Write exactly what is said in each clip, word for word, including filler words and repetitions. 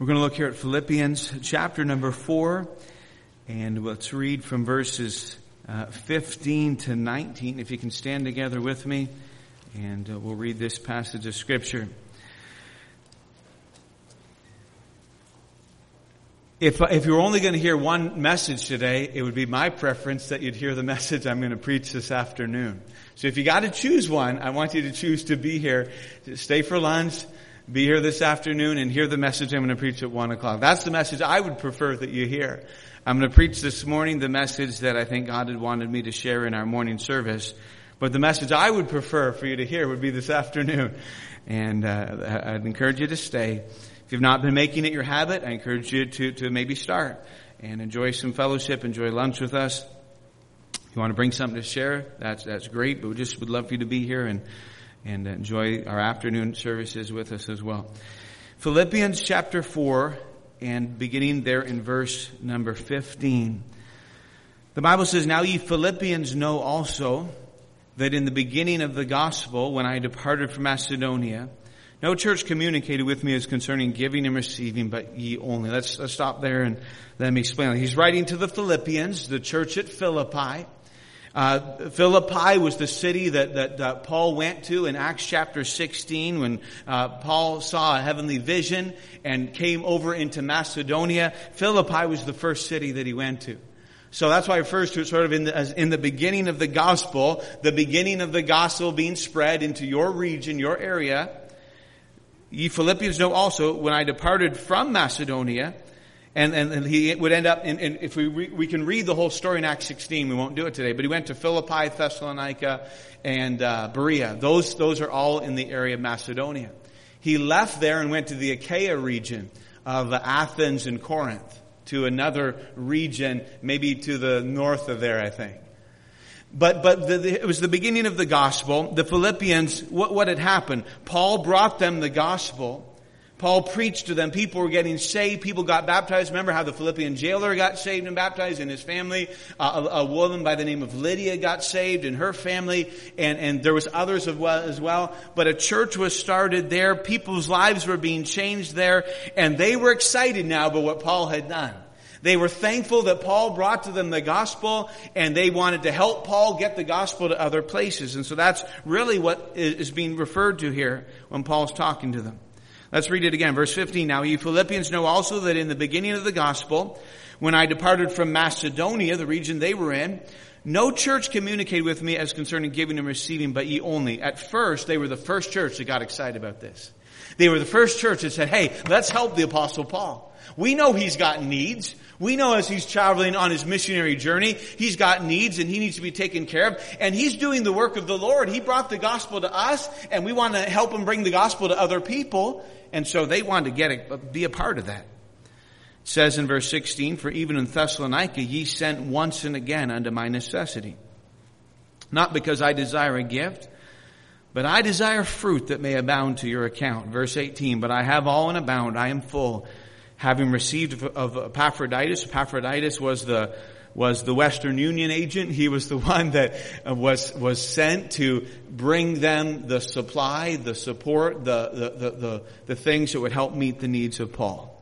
We're going to look here at Philippians chapter number four, and let's read from verses uh, fifteen to nineteen. If you can stand together with me, and uh, we'll read this passage of Scripture. If if you're only going to hear one message today, it would be my preference that you'd hear the message I'm going to preach this afternoon. So if you got to choose one, I want you to choose to be here, to stay for lunch, be here this afternoon, and hear the message I'm going to preach at one o'clock. That's the message I would prefer that you hear. I'm going to preach this morning the message that I think God had wanted me to share in our morning service. But the message I would prefer for you to hear would be this afternoon. And uh, I'd encourage you to stay. If you've not been making it your habit, I encourage you to, to maybe start and enjoy some fellowship, enjoy lunch with us. If you want to bring something to share, that's that's great. But we just would love for you to be here and and enjoy our afternoon services with us as well. Philippians chapter four, and beginning there in verse number fifteen. The Bible says, "Now ye Philippians know also that in the beginning of the gospel, when I departed from Macedonia, no church communicated with me as concerning giving and receiving, but ye only." Let's, let's stop there and let me explain. He's writing to the Philippians, the church at Philippi. Uh, Philippi was the city that, that, that Paul went to in Acts chapter sixteen when uh, Paul saw a heavenly vision and came over into Macedonia. Philippi was the first city that he went to. So that's why it refers to it sort of in the, as in the beginning of the gospel, the beginning of the gospel being spread into your region, your area. Ye Philippians know also, when I departed from Macedonia, and, and, and he would end up in, in if we re, we can read the whole story in Acts sixteen, we won't do it today, but he went to Philippi, Thessalonica, and uh, Berea. Those, those are all in the area of Macedonia. He left there and went to the Achaia region of Athens and Corinth, to another region, maybe to the north of there, I think. But but the, the, it was the beginning of the gospel. The Philippians, what, what had happened? Paul brought them the gospel. Paul preached to them. People were getting saved. People got baptized. Remember how the Philippian jailer got saved and baptized in his family. Uh, a, a woman by the name of Lydia got saved in her family. And, and there was others as well, as well. But a church was started there. People's lives were being changed there. And they were excited now by what Paul had done. They were thankful that Paul brought to them the gospel, and they wanted to help Paul get the gospel to other places. And so that's really what is being referred to here when Paul's talking to them. Let's read it again. Verse fifteen. "Now ye Philippians know also that in the beginning of the gospel, when I departed from Macedonia, the region they were in, no church communicated with me as concerning giving and receiving, but ye only." At first, they were the first church that got excited about this. They were the first church that said, "Hey, let's help the Apostle Paul. We know he's got needs. We know as he's traveling on his missionary journey, he's got needs and he needs to be taken care of. And he's doing the work of the Lord. He brought the gospel to us, and we want to help him bring the gospel to other people." And so they wanted to get a, be a part of that. It says in verse sixteen, "For even in Thessalonica ye sent once and again unto my necessity. Not because I desire a gift, but I desire fruit that may abound to your account." Verse eighteen, "But I have all and abound, I am full, having received of Epaphroditus." Epaphroditus was the was the Western Union agent. He was the one that was was sent to bring them the supply, the support, the the the the, the things that would help meet the needs of Paul.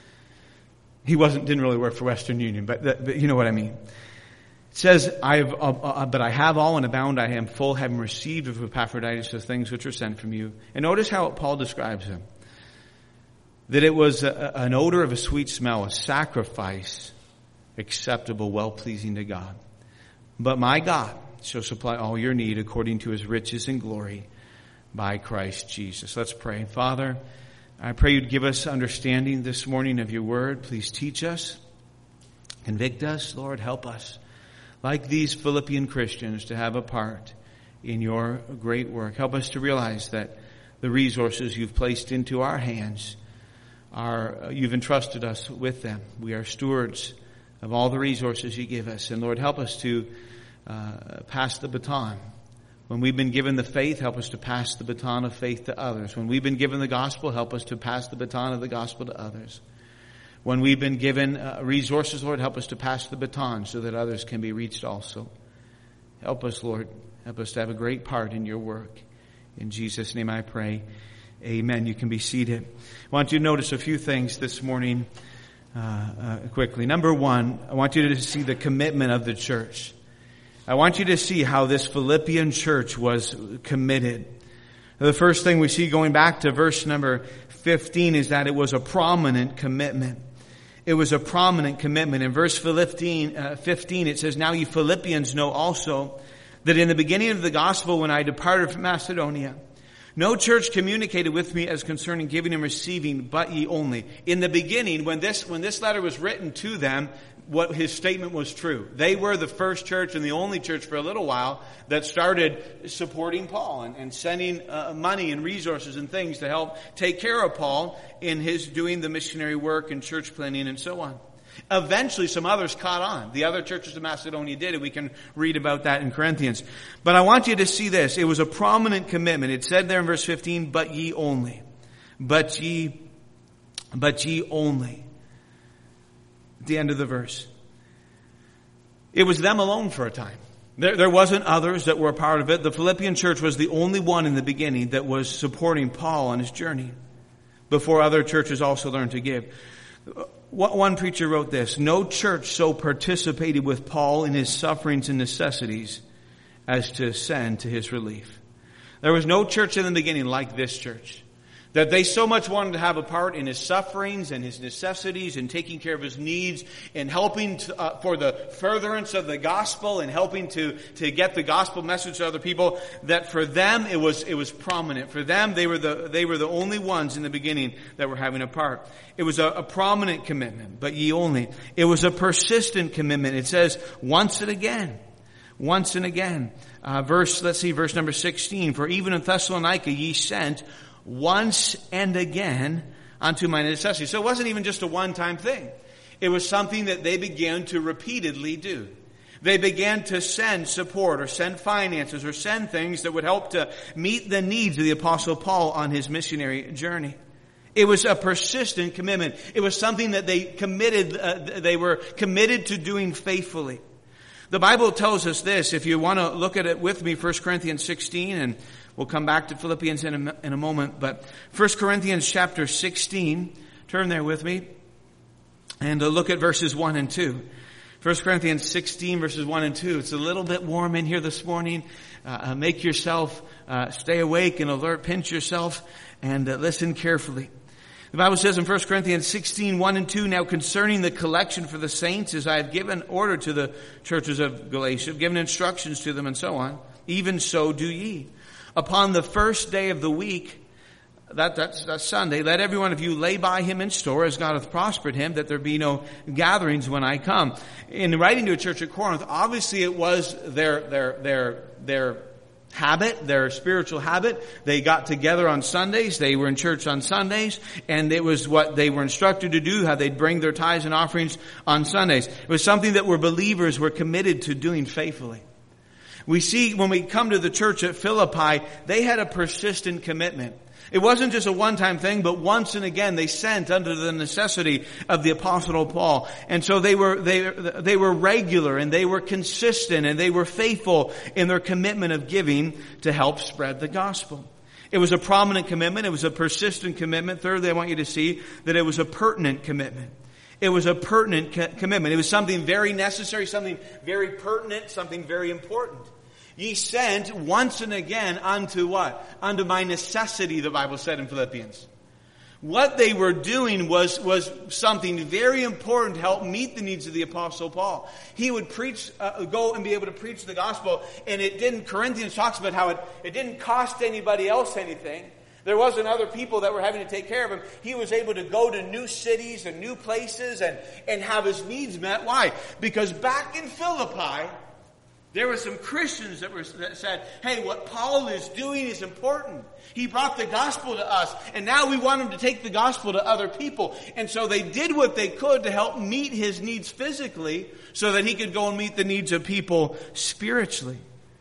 He wasn't didn't really work for Western Union, but, the, but you know what I mean. It says, "I have, uh, uh, but I have all and abound. I am full, having received of Epaphroditus the things which are sent from you." And notice how Paul describes him. That it was a, an odor of a sweet smell, a sacrifice acceptable, well-pleasing to God. "But my God shall supply all your need according to his riches and glory by Christ Jesus." Let's pray. Father, I pray you'd give us understanding this morning of your word. Please teach us, convict us, Lord, help us, like these Philippian Christians, to have a part in your great work. Help us to realize that the resources you've placed into our hands are, you've entrusted us with them. We are stewards of all the resources you give us. And Lord, help us to uh, pass the baton. When we've been given the faith, help us to pass the baton of faith to others. When we've been given the gospel, help us to pass the baton of the gospel to others. When we've been given uh, resources, Lord, help us to pass the baton so that others can be reached also. Help us, Lord. Help us to have a great part in your work. In Jesus' name I pray. Amen. You can be seated. I want you to notice a few things this morning uh, uh, quickly. Number one, I want you to see the commitment of the church. I want you to see how this Philippian church was committed. The first thing we see going back to verse number fifteen is that it was a prominent commitment. It was a prominent commitment. In verse fifteen, uh, fifteen it says, "Now you Philippians know also that in the beginning of the gospel when I departed from Macedonia, no church communicated with me as concerning giving and receiving, but ye only." In the beginning, when this, when this letter was written to them, what his statement was true. They were the first church and the only church for a little while that started supporting Paul and, and sending uh, money and resources and things to help take care of Paul in his doing the missionary work and church planning and so on. Eventually, some others caught on. The other churches of Macedonia did, and we can read about that in Corinthians. But I want you to see this. It was a prominent commitment. It said there in verse fifteen, "But ye only." But ye, but ye only. At the end of the verse. It was them alone for a time. There, there wasn't others that were a part of it. The Philippian church was the only one in the beginning that was supporting Paul on his journey, before other churches also learned to give. One preacher wrote this: "No church so participated with Paul in his sufferings and necessities as to send to his relief." There was no church in the beginning like this church, that they so much wanted to have a part in his sufferings and his necessities and taking care of his needs and helping to, uh, for the furtherance of the gospel and helping to, to get the gospel message to other people, that for them it was, it was prominent. For them, they were the, they were the only ones in the beginning that were having a part. It was a, a prominent commitment, but ye only. It was a persistent commitment. It says once and again. Once and again. Uh, verse, let's see, verse number sixteen. "For even in Thessalonica ye sent once and again unto my necessity." So it wasn't even just a one-time thing. It was something that they began to repeatedly do. They began to send support or send finances or send things that would help to meet the needs of the Apostle Paul on his missionary journey. It was a persistent commitment. It was something that they committed, uh, they were committed to doing faithfully. The Bible tells us this. If you want to look at it with me, First Corinthians sixteen, and we'll come back to Philippians in a, in a moment. But First Corinthians chapter sixteen, turn there with me, and look at verses one and two. First Corinthians sixteen, verses one and two. It's a little bit warm in here this morning. Uh, make yourself uh, stay awake and alert. Pinch yourself and uh, listen carefully. The Bible says in First Corinthians sixteen, one and two, "Now concerning the collection for the saints, as I have given order to the churches of Galatia, have given instructions to them," and so on, "even so do ye. Upon the first day of the week," that, that's, that's Sunday, "let every one of you lay by him in store, as God hath prospered him, that there be no gatherings when I come." In writing to a church at Corinth, obviously it was their, their, their, their habit, their spiritual habit. They got together on Sundays. They were in church on Sundays, and it was what they were instructed to do, how they'd bring their tithes and offerings on Sundays. It was something that were believers were committed to doing faithfully. We see when we come to the church at Philippi, they had a persistent commitment. It wasn't just a one-time thing, but once and again they sent under the necessity of the Apostle Paul. And so they were, they, they were regular and they were consistent and they were faithful in their commitment of giving to help spread the gospel. It was a prominent commitment. It was a persistent commitment. Thirdly, I want you to see that it was a pertinent commitment. It was a pertinent co- commitment. It was something very necessary, something very pertinent, something very important. "Ye sent once and again unto" what? "Unto my necessity," the Bible said in Philippians. What they were doing was, was something very important to help meet the needs of the Apostle Paul. He would preach, uh, go and be able to preach the gospel, and it didn't, Corinthians talks about how it, it didn't cost anybody else anything. There wasn't other people that were having to take care of him. He was able to go to new cities and new places and, and have his needs met. Why? Because back in Philippi, there were some Christians that, were, that said, "Hey, what Paul is doing is important. He brought the gospel to us, and now we want him to take the gospel to other people." And so they did what they could to help meet his needs physically so that he could go and meet the needs of people spiritually.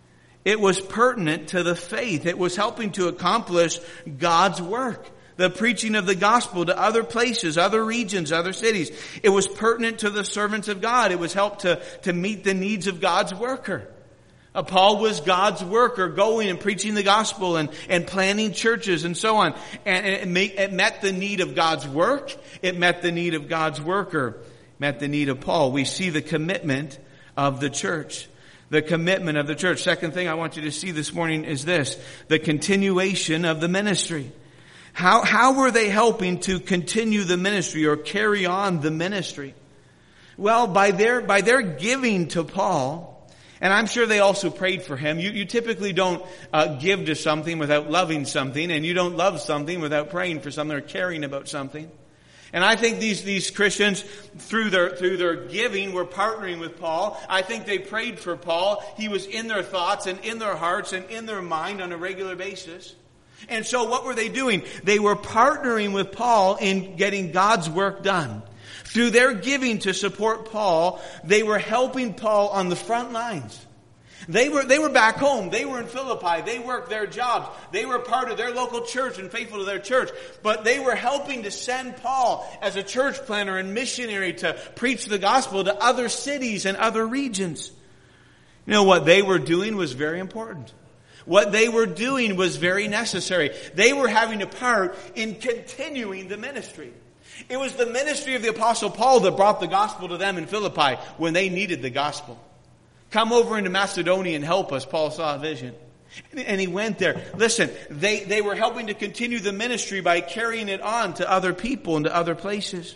It was pertinent to the faith. It was helping to accomplish God's work. The preaching of the gospel to other places, other regions, other cities. It was pertinent to the servants of God. It was helped to, to meet the needs of God's worker. Uh, Paul was God's worker, going and preaching the gospel and, and planting churches and so on. And, and it, make, it met the need of God's work. It met the need of God's worker. It met the need of Paul. We see the commitment of the church. The commitment of the church. Second thing I want you to see this morning is this. The continuation of the ministry. How, how were they helping to continue the ministry or carry on the ministry? Well, by their, by their giving to Paul, and I'm sure they also prayed for him. You, you typically don't uh, give to something without loving something, and you don't love something without praying for something or caring about something. And I think these, these Christians, through their, through their giving, were partnering with Paul. I think they prayed for Paul. He was in their thoughts and in their hearts and in their mind on a regular basis. And so what were they doing? They were partnering with Paul in getting God's work done. Through their giving to support Paul, they were helping Paul on the front lines. They were, they were back home. They were in Philippi. They worked their jobs. They were part of their local church and faithful to their church. But they were helping to send Paul as a church planner and missionary to preach the gospel to other cities and other regions. You know, what they were doing was very important. What they were doing was very necessary. They were having a part in continuing the ministry. It was the ministry of the Apostle Paul that brought the gospel to them in Philippi when they needed the gospel. Come over into Macedonia and help us, Paul saw a vision. And he went there. Listen, they, they were helping to continue the ministry by carrying it on to other people and to other places.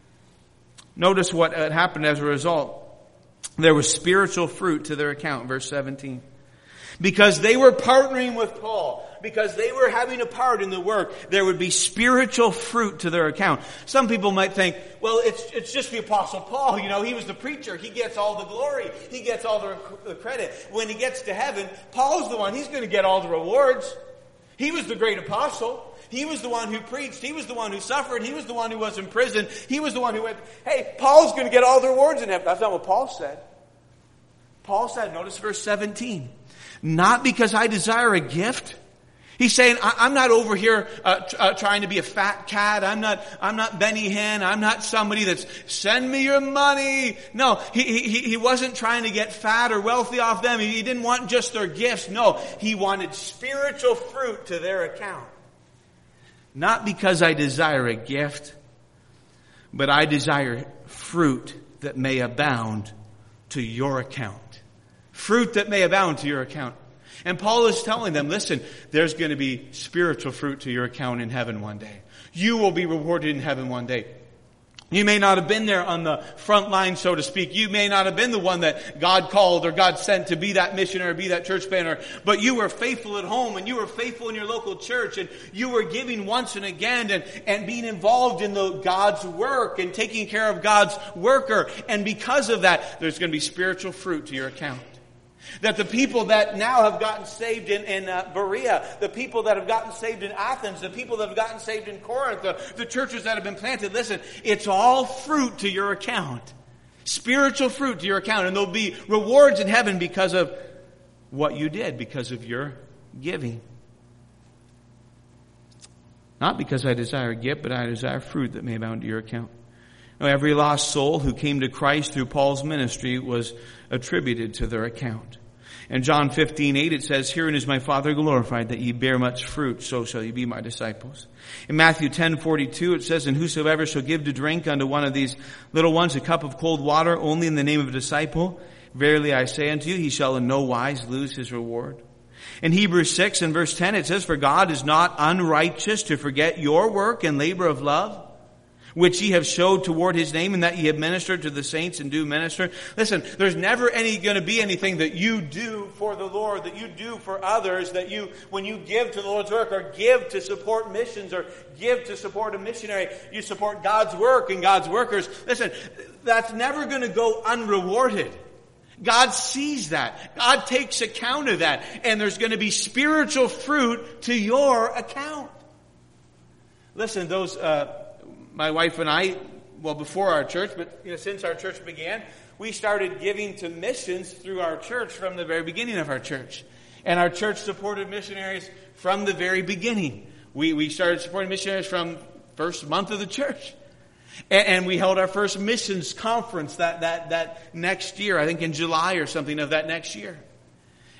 Notice what had happened as a result. There was spiritual fruit to their account, verse seventeen. Because they were partnering with Paul, because they were having a part in the work, there would be spiritual fruit to their account. Some people might think, well, it's it's just the Apostle Paul. You know, he was the preacher. He gets all the glory. He gets all the credit. When he gets to heaven, Paul's the one. He's going to get all the rewards. He was the great apostle. He was the one who preached. He was the one who suffered. He was the one who was in prison. He was the one who went, hey, Paul's going to get all the rewards in heaven. That's not what Paul said. Paul said, notice verse seventeen. Not because I desire a gift. He's saying, I'm not over here uh, t- uh, trying to be a fat cat. I'm not, I'm not Benny Hinn. I'm not somebody that's, send me your money. No, he, he, he wasn't trying to get fat or wealthy off them. He didn't want just their gifts. No, he wanted spiritual fruit to their account. Not because I desire a gift, but I desire fruit that may abound to your account. Fruit that may abound to your account. And Paul is telling them, listen, there's going to be spiritual fruit to your account in heaven one day. You will be rewarded in heaven one day. You may not have been there on the front line, so to speak. You may not have been the one that God called or God sent to be that missionary, be that church planner. But you were faithful at home and you were faithful in your local church and you were giving once and again and, and being involved in the God's work and taking care of God's worker. And because of that, there's going to be spiritual fruit to your account. That the people that now have gotten saved in, in uh, Berea, the people that have gotten saved in Athens, the people that have gotten saved in Corinth, the, the churches that have been planted, listen, it's all fruit to your account. Spiritual fruit to your account. And there'll be rewards in heaven because of what you did, because of your giving. Not because I desire a gift, but I desire fruit that may abound to your account. Now, every lost soul who came to Christ through Paul's ministry was attributed to their account. In John fifteen eight it says, herein is my Father glorified, that ye bear much fruit, so shall ye be my disciples. In Matthew ten forty-two it says, and whosoever shall give to drink unto one of these little ones a cup of cold water only in the name of a disciple, verily I say unto you, he shall in no wise lose his reward. In Hebrews six and verse ten it says, for God is not unrighteous to forget your work and labor of love, which ye have showed toward his name, and that ye have ministered to the saints and do minister. Listen, there's never any going to be anything that you do for the Lord, that you do for others, that you, when you give to the Lord's work, or give to support missions, or give to support a missionary, you support God's work and God's workers. Listen, that's never going to go unrewarded. God sees that. God takes account of that. And there's going to be spiritual fruit to your account. Listen, those, uh, my wife and I, well, before our church, but you know, since our church began, we started giving to missions through our church from the very beginning of our church. And our church supported missionaries from the very beginning. We we started supporting missionaries from first month of the church. And, and we held our first missions conference that, that, that next year, I think in July or something of that next year.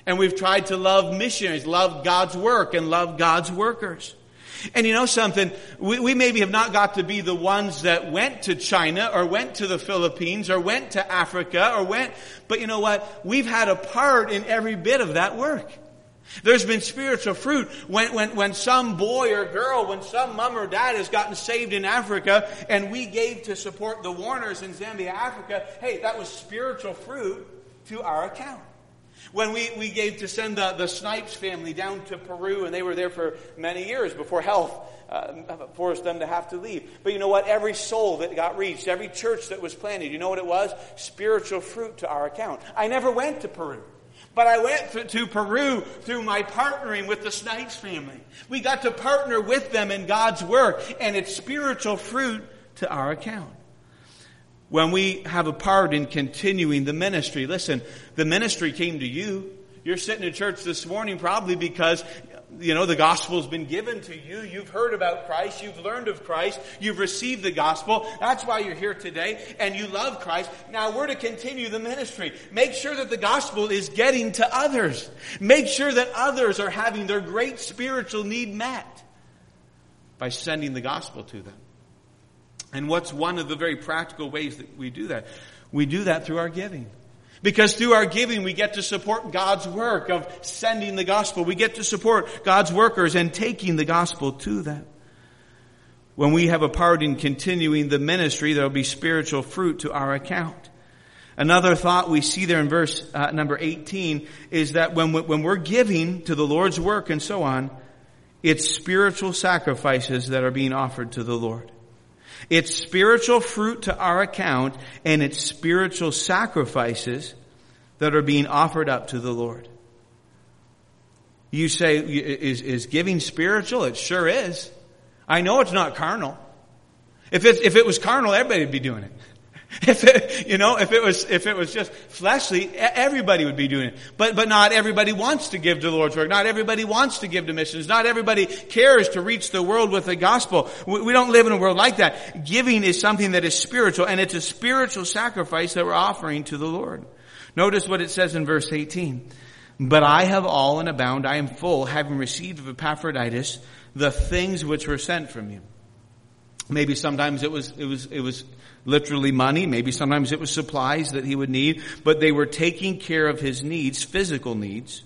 And we've tried to love missionaries, love God's work, and love God's workers. And you know something? We, we maybe have not got to be the ones that went to China or went to the Philippines or went to Africa or went, but you know what? We've had a part in every bit of that work. There's been spiritual fruit when, when, when some boy or girl, when some mom or dad has gotten saved in Africa and we gave to support the Warners in Zambia, Africa. Hey, that was spiritual fruit to our account. When we, we gave to send the, the Snipes family down to Peru, and they were there for many years before health uh, forced them to have to leave. But you know what? Every soul that got reached, every church that was planted, you know what it was? Spiritual fruit to our account. I never went to Peru. But I went to, to Peru through my partnering with the Snipes family. We got to partner with them in God's work, and it's spiritual fruit to our account. When we have a part in continuing the ministry, listen, the ministry came to you. You're sitting in church this morning probably because, you know, the gospel's been given to you. You've heard about Christ. You've learned of Christ. You've received the gospel. That's why you're here today. And you love Christ. Now we're to continue the ministry. Make sure that the gospel is getting to others. Make sure that others are having their great spiritual need met by sending the gospel to them. And what's one of the very practical ways that we do that? We do that through our giving. Because through our giving, we get to support God's work of sending the gospel. We get to support God's workers and taking the gospel to them. When we have a part in continuing the ministry, there will be spiritual fruit to our account. Another thought we see there in verse uh, number eighteen is that when, we, when we're giving to the Lord's work and so on, it's spiritual sacrifices that are being offered to the Lord. It's spiritual fruit to our account, and it's spiritual sacrifices that are being offered up to the Lord. You say, is, is giving spiritual? It sure is. I know it's not carnal. If it, if it was carnal, everybody would be doing it. If it, you know, if it was, if it was just fleshly, everybody would be doing it. But, but not everybody wants to give to the Lord's work. Not everybody wants to give to missions. Not everybody cares to reach the world with the gospel. We, we don't live in a world like that. Giving is something that is spiritual, and it's a spiritual sacrifice that we're offering to the Lord. Notice what it says in verse eighteen. But I have all and abound. I am full, having received of Epaphroditus the things which were sent from you. Maybe sometimes it was, it was, it was literally money. Maybe sometimes it was supplies that he would need. But they were taking care of his needs, physical needs.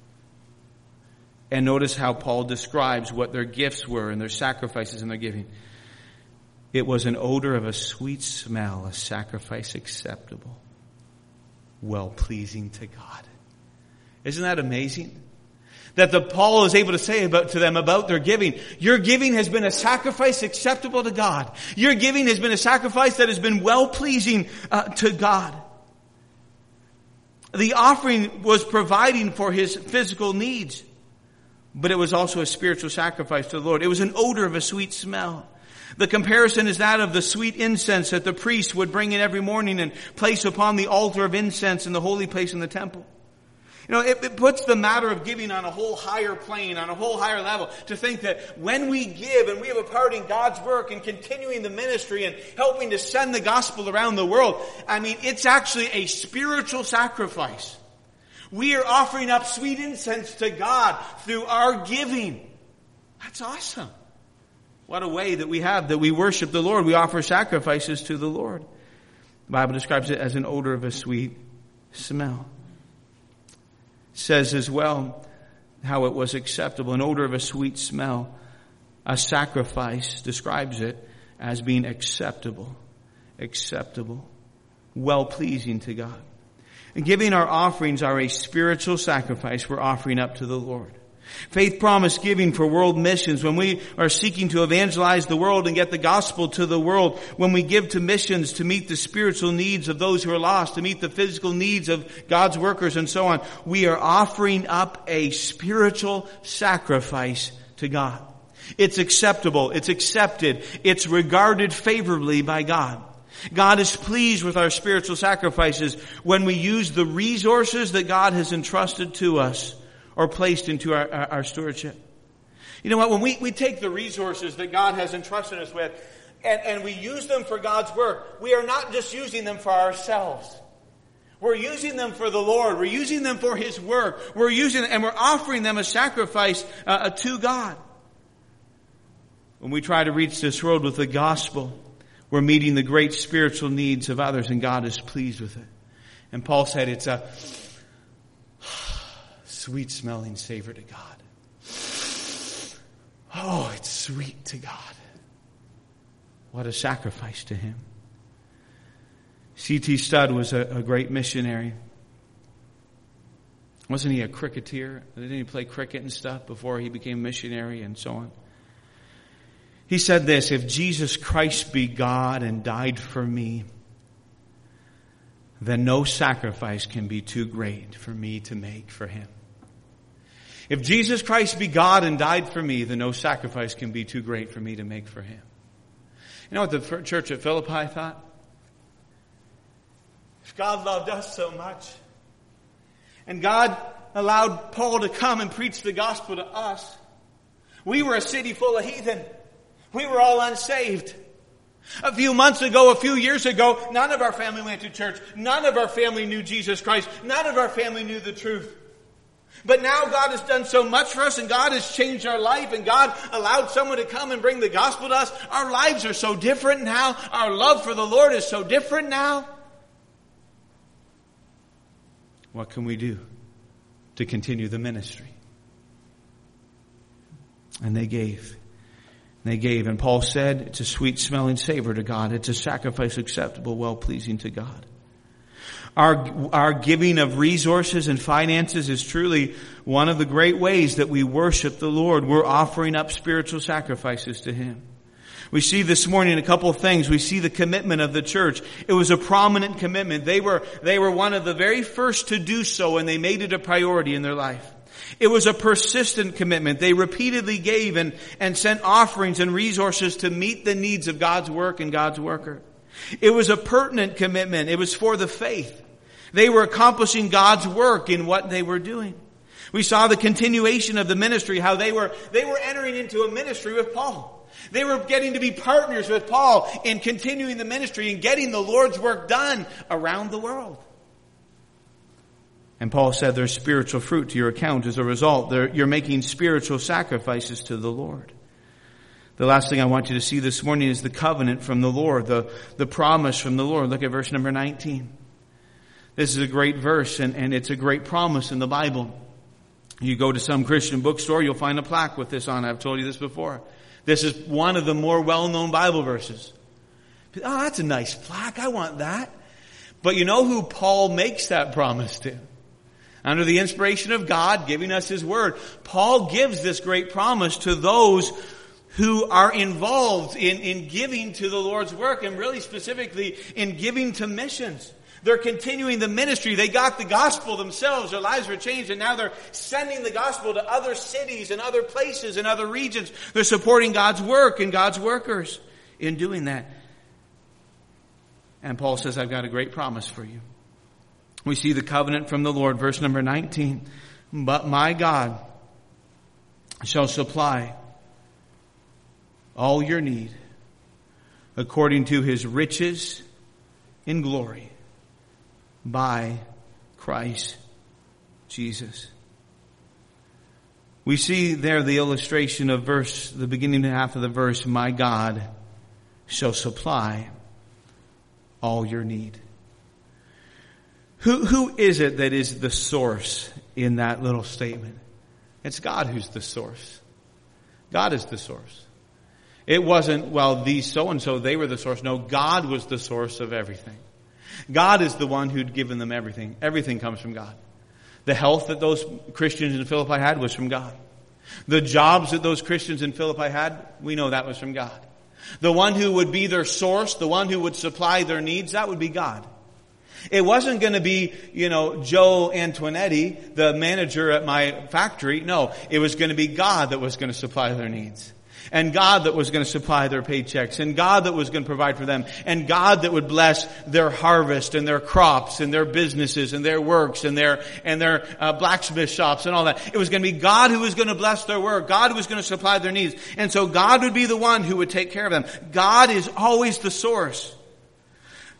And notice how Paul describes what their gifts were and their sacrifices and their giving. It was an odor of a sweet smell, a sacrifice acceptable, well-pleasing to God. Isn't that amazing? That the Paul is able to say about to them about their giving. Your giving has been a sacrifice acceptable to God. Your giving has been a sacrifice that has been well-pleasing uh, to God. The offering was providing for his physical needs, but it was also a spiritual sacrifice to the Lord. It was an odor of a sweet smell. The comparison is that of the sweet incense that the priest would bring in every morning and place upon the altar of incense in the holy place in the temple. You know, it, it puts the matter of giving on a whole higher plane, on a whole higher level, to think that when we give and we have a part in God's work and continuing the ministry and helping to send the gospel around the world, I mean, it's actually a spiritual sacrifice. We are offering up sweet incense to God through our giving. That's awesome. What a way that we have that we worship the Lord. We offer sacrifices to the Lord. The Bible describes it as an odor of a sweet smell. Says as well how it was acceptable, an odor of a sweet smell. A sacrifice describes it as being acceptable, acceptable, well-pleasing to God. And giving our offerings are a spiritual sacrifice we're offering up to the Lord. Faith Promise giving for world missions, when we are seeking to evangelize the world and get the gospel to the world, when we give to missions to meet the spiritual needs of those who are lost, to meet the physical needs of God's workers and so on, we are offering up a spiritual sacrifice to God. It's acceptable, it's accepted, it's regarded favorably by God. God is pleased with our spiritual sacrifices when we use the resources that God has entrusted to us or placed into our, our, our stewardship. You know what? When we, we take the resources that God has entrusted us with and, and we use them for God's work, we are not just using them for ourselves. We're using them for the Lord. We're using them for His work. We're using and we're offering them a sacrifice uh, to God. When we try to reach this world with the gospel, we're meeting the great spiritual needs of others, and God is pleased with it. And Paul said it's a sweet-smelling savor to God. Oh, it's sweet to God. What a sacrifice to Him. C T Studd was a, a great missionary. Wasn't he a cricketer? Didn't he play cricket and stuff before he became a missionary and so on? He said this, if Jesus Christ be God and died for me, then no sacrifice can be too great for me to make for Him. If Jesus Christ be God and died for me, then no sacrifice can be too great for me to make for Him. You know what the church at Philippi thought? If God loved us so much, and God allowed Paul to come and preach the gospel to us, we were a city full of heathen. We were all unsaved. A few months ago, a few years ago, none of our family went to church. None of our family knew Jesus Christ. None of our family knew the truth. But now God has done so much for us, and God has changed our life, and God allowed someone to come and bring the gospel to us. Our lives are so different now. Our love for the Lord is so different now. What can we do to continue the ministry? And they gave. They gave. And Paul said, it's a sweet-smelling savor to God. It's a sacrifice acceptable, well-pleasing to God. Our, our giving of resources and finances is truly one of the great ways that we worship the Lord. We're offering up spiritual sacrifices to Him. We see this morning a couple of things. We see the commitment of the church. It was a prominent commitment. They were, they were one of the very first to do so, and they made it a priority in their life. It was a persistent commitment. They repeatedly gave and, and sent offerings and resources to meet the needs of God's work and God's worker. It was a pertinent commitment. It was for the faith. They were accomplishing God's work in what they were doing. We saw the continuation of the ministry, how they were, they were entering into a ministry with Paul. They were getting to be partners with Paul in continuing the ministry and getting the Lord's work done around the world. And Paul said there's spiritual fruit to your account as a result. They're, you're making spiritual sacrifices to the Lord. The last thing I want you to see this morning is the covenant from the Lord, the, the promise from the Lord. Look at verse number nineteen. This is a great verse, and, and it's a great promise in the Bible. You go to some Christian bookstore, you'll find a plaque with this on. I've told you this before. This is one of the more well-known Bible verses. Oh, that's a nice plaque. I want that. But you know who Paul makes that promise to? Under the inspiration of God giving us His Word, Paul gives this great promise to those who are involved in, in giving to the Lord's work, and really specifically in giving to missions. They're continuing the ministry. They got the gospel themselves. Their lives were changed, and now they're sending the gospel to other cities and other places and other regions. They're supporting God's work and God's workers in doing that. And Paul says, I've got a great promise for you. We see the covenant from the Lord, verse number nineteen. But my God shall supply all your need according to His riches in glory by Christ Jesus. We see there the illustration of verse, the beginning half of the verse, my God shall supply all your need. Who, who is it that is the source in that little statement? It's God who's the source. God is the source. It wasn't, well, these so-and-so, they were the source. No, God was the source of everything. God is the one who'd given them everything. Everything comes from God. The health that those Christians in Philippi had was from God. The jobs that those Christians in Philippi had, we know that was from God. The one who would be their source, the one who would supply their needs, that would be God. It wasn't going to be, you know, Joe Antoinetti, the manager at my factory. No, it was going to be God that was going to supply their needs. And God that was going to supply their paychecks. And God that was going to provide for them. And God that would bless their harvest and their crops and their businesses and their works and their and their uh, blacksmith shops and all that. It was going to be God who was going to bless their work. God who was going to supply their needs. And so God would be the one who would take care of them. God is always the source.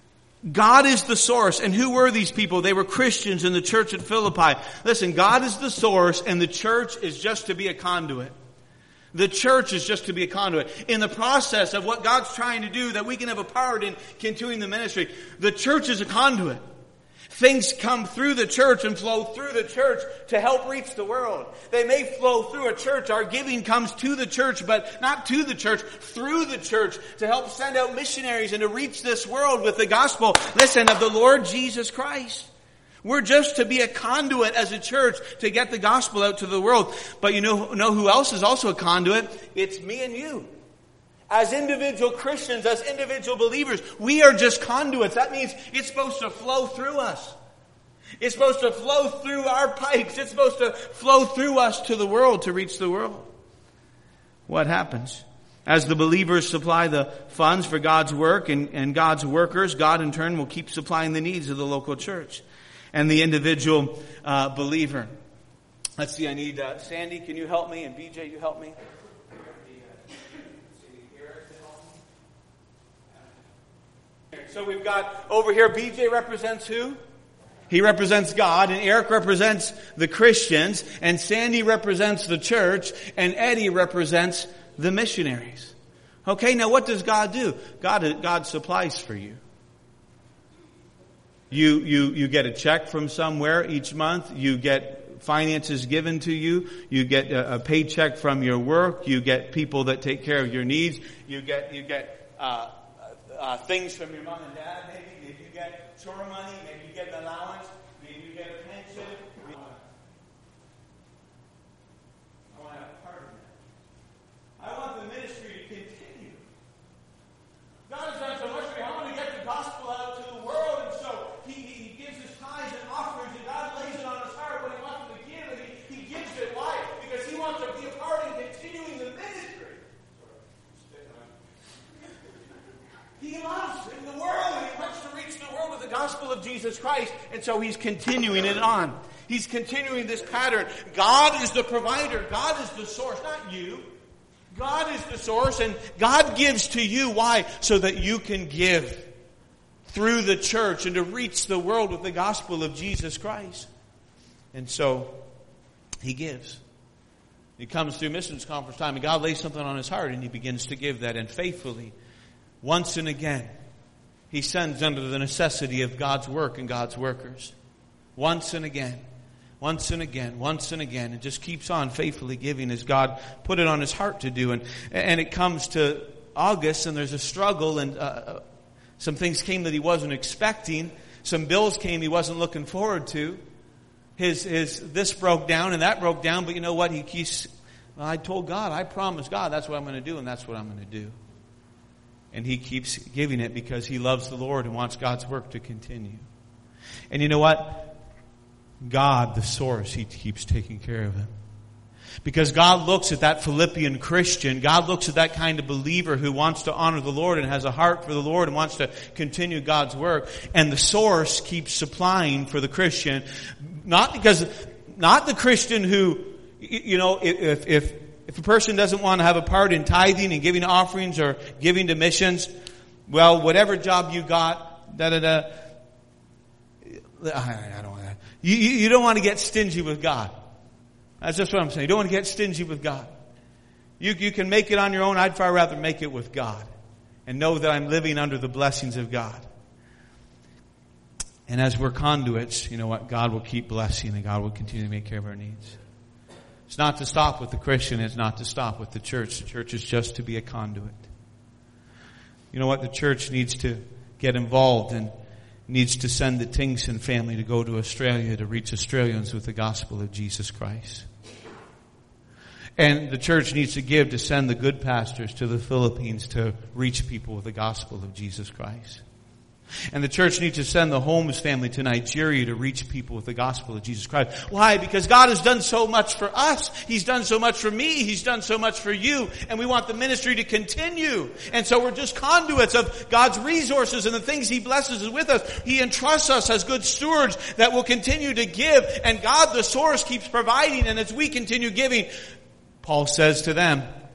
God is the source. And who were these people? They were Christians in the church at Philippi. Listen, God is the source and the church is just to be a conduit. The church is just to be a conduit. In the process of what God's trying to do, that we can have a part in continuing the ministry, the church is a conduit. Things come through the church and flow through the church to help reach the world. They may flow through a church. Our giving comes to the church, but not to the church, through the church to help send out missionaries and to reach this world with the gospel, listen, of the Lord Jesus Christ. We're just to be a conduit as a church to get the gospel out to the world. But you know, know who else is also a conduit? It's me and you. As individual Christians, as individual believers, we are just conduits. That means it's supposed to flow through us. It's supposed to flow through our pipes. It's supposed to flow through us to the world, to reach the world. What happens? As the believers supply the funds for God's work and, and God's workers, God in turn will keep supplying the needs of the local church and the individual uh, believer. Let's see, I need uh, Sandy, can you help me? And B J, you help me? So we've got over here, B J represents who? He represents God, and Eric represents the Christians, and Sandy represents the church, and Eddie represents the missionaries. Okay, now what does God do? God, God supplies for you. You, you, you get a check from somewhere each month. You get finances given to you. You get a, a paycheck from your work. You get people that take care of your needs. You get, you get, uh, Uh, things from your mom and dad, maybe. Maybe you get chore money, maybe you get an allowance, maybe you get a pension. I want to have a part of that. I want the ministry to continue. God has done so much for me. I want to get the gospel out to the world, and so He, he gives His tithes and offerings, and God lays it on His heart when He wants to give, and He, he gives it. Why? Because He wants to be a part in continuing the ministry. He loves the world, and He wants to reach the world with the gospel of Jesus Christ. And so He's continuing it on. He's continuing this pattern. God is the provider. God is the source, not you. God is the source, and God gives to you. Why? So that you can give through the church and to reach the world with the gospel of Jesus Christ. And so He gives. He comes through missions conference time, and God lays something on His heart, and He begins to give that, and faithfully, once and again, He sends under the necessity of God's work and God's workers. Once and again, once and again, once and again. It just keeps on faithfully giving as God put it on His heart to do. And, and it comes to August, and there's a struggle, and uh, some things came that He wasn't expecting. Some bills came He wasn't looking forward to. His, his, this broke down and that broke down, but you know what? He keeps, well, I told God, I promised God, that's what I'm going to do, and that's what I'm going to do. And he keeps giving it because he loves the Lord and wants God's work to continue. And you know what? God, the source, He keeps taking care of him. Because God looks at that Philippian Christian, God looks at that kind of believer who wants to honor the Lord and has a heart for the Lord and wants to continue God's work. And the source keeps supplying for the Christian. Not because, not the Christian who, you know, if, if, If a person doesn't want to have a part in tithing and giving offerings or giving to missions, well, whatever job you got, da da da. I don't want that. You, you, you don't want to get stingy with God. That's just what I'm saying. You don't want to get stingy with God. You, you can make it on your own. I'd far rather make it with God and know that I'm living under the blessings of God. And as we're conduits, you know what? God will keep blessing and God will continue to make care of our needs. It's not to stop with the Christian. It's not to stop with the church. The church is just to be a conduit. You know what? The church needs to get involved and needs to send the Tingson family to go to Australia to reach Australians with the gospel of Jesus Christ. And the church needs to give to send the good pastors to the Philippines to reach people with the gospel of Jesus Christ. And the church needs to send the Holmes family to Nigeria to reach people with the gospel of Jesus Christ. Why? Because God has done so much for us. He's done so much for me. He's done so much for you. And we want the ministry to continue. And so we're just conduits of God's resources and the things He blesses with us. He entrusts us as good stewards that will continue to give. And God, the source, keeps providing. And as we continue giving, Paul says to them,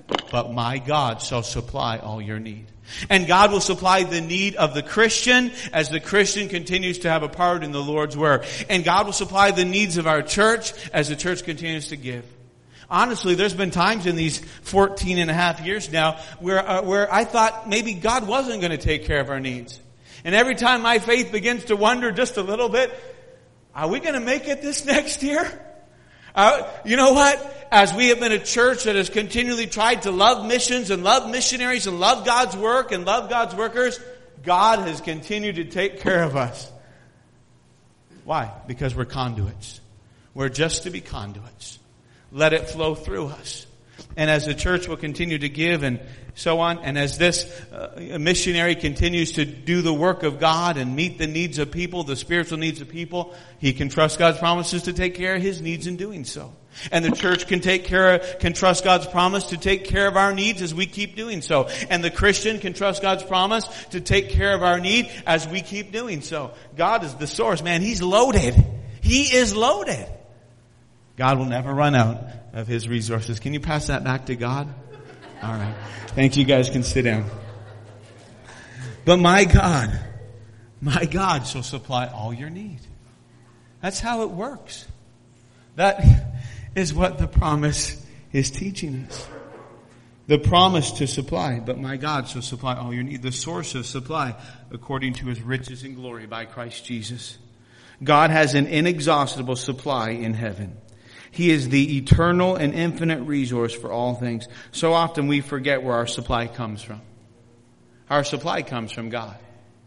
but my God shall supply all your need. And God will supply the need of the Christian as the Christian continues to have a part in the Lord's work. And God will supply the needs of our church as the church continues to give. Honestly, there's been times in these fourteen and a half years now where, uh, where I thought maybe God wasn't going to take care of our needs. And every time my faith begins to wonder just a little bit, are we going to make it this next year? Uh, you know what? As we have been a church that has continually tried to love missions and love missionaries and love God's work and love God's workers, God has continued to take care of us. Why? Because we're conduits. We're just to be conduits. Let it flow through us. And as the church will continue to give and so on, and as this uh, missionary continues to do the work of God and meet the needs of people, the spiritual needs of people, he can trust God's promises to take care of his needs in doing so. And the church can take care of, can trust God's promise to take care of our needs as we keep doing so. And the Christian can trust God's promise to take care of our need as we keep doing so. God is the source, man. He's loaded. He is loaded. God will never run out of his resources. Can you pass that back to God? All right. Thank you. You guys can sit down. But my God, my God shall supply all your need. That's how it works. That is what the promise is teaching us. The promise to supply, but my God shall supply all your need. The source of supply according to his riches and glory by Christ Jesus. God has an inexhaustible supply in heaven. He is the eternal and infinite resource for all things. So often we forget where our supply comes from. Our supply comes from God.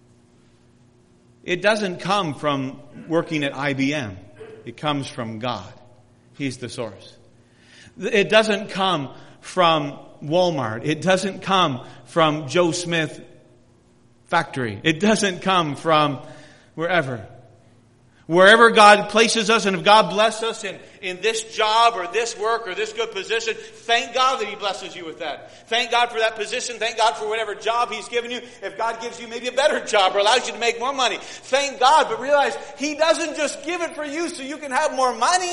It doesn't come from working at I B M. It comes from God. He's the source. It doesn't come from Walmart. It doesn't come from Joe Smith factory. It doesn't come from wherever. Wherever God places us, and if God blesses us in, in this job or this work or this good position, thank God that he blesses you with that. Thank God for that position. Thank God for whatever job he's given you. If God gives you maybe a better job or allows you to make more money, thank God. But realize he doesn't just give it for you so you can have more money.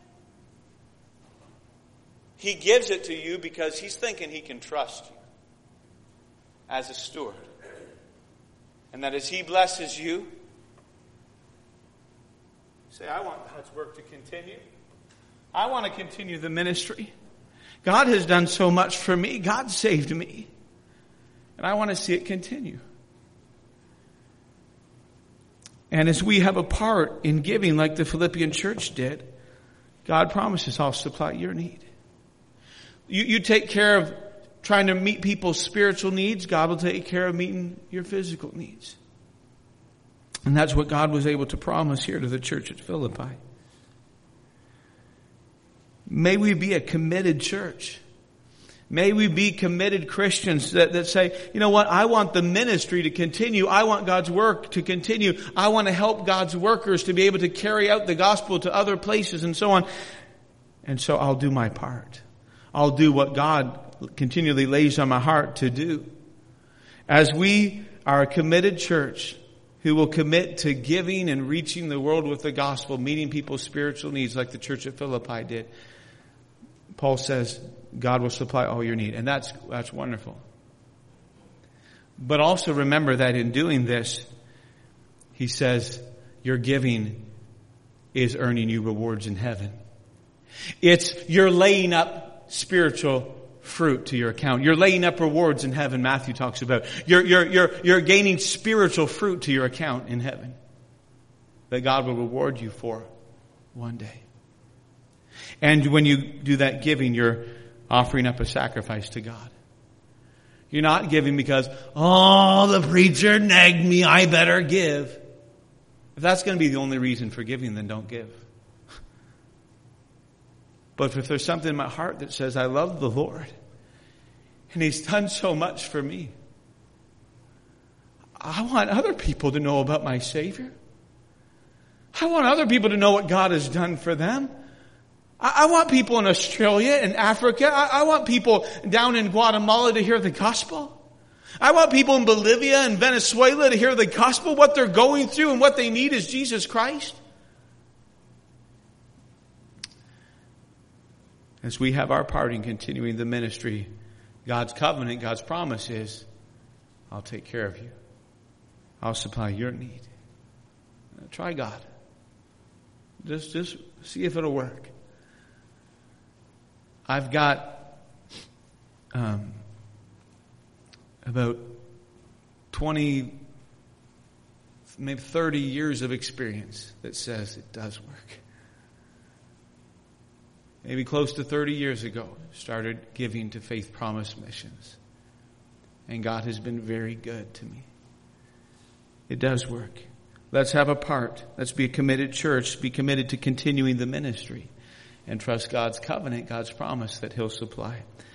He gives it to you because he's thinking he can trust you as a steward. And that as he blesses you, say, I want God's work to continue. I want to continue the ministry. God has done so much for me. God saved me. And I want to see it continue. And as we have a part in giving like the Philippian church did, God promises I'll supply your need. You, you take care of trying to meet people's spiritual needs. God will take care of meeting your physical needs. And that's what God was able to promise here to the church at Philippi. May we be a committed church. May we be committed Christians that, that say, you know what, I want the ministry to continue. I want God's work to continue. I want to help God's workers to be able to carry out the gospel to other places and so on. And so I'll do my part. I'll do what God continually lays on my heart to do. As we are a committed church, who will commit to giving and reaching the world with the gospel, meeting people's spiritual needs like the church at Philippi did. Paul says, God will supply all your need. And that's, that's wonderful. But also remember that in doing this, he says, your giving is earning you rewards in heaven. It's, you're laying up spiritual fruit to your account. You're laying up rewards in heaven, Matthew talks about. You're, you're, you're, you're gaining spiritual fruit to your account in heaven that God will reward you for one day. And when you do that giving, you're offering up a sacrifice to God. You're not giving because, oh, the preacher nagged me, I better give. If that's going to be the only reason for giving, then don't give. But if there's something in my heart that says, I love the Lord, and he's done so much for me, I want other people to know about my Savior. I want other people to know what God has done for them. I, I want people in Australia and Africa. I, I want people down in Guatemala to hear the gospel. I want people in Bolivia and Venezuela to hear the gospel. What they're going through and what they need is Jesus Christ. As we have our part in continuing the ministry God's covenant, God's promise is, I'll take care of you. I'll supply your need. Try God. Just, just see if it'll work. I've got um, about twenty, maybe thirty years of experience that says it does work. Maybe close to thirty years ago, started giving to Faith Promise Missions. And God has been very good to me. It does work. Let's have a part. Let's be a committed church. Be committed to continuing the ministry. And trust God's covenant, God's promise that He'll supply.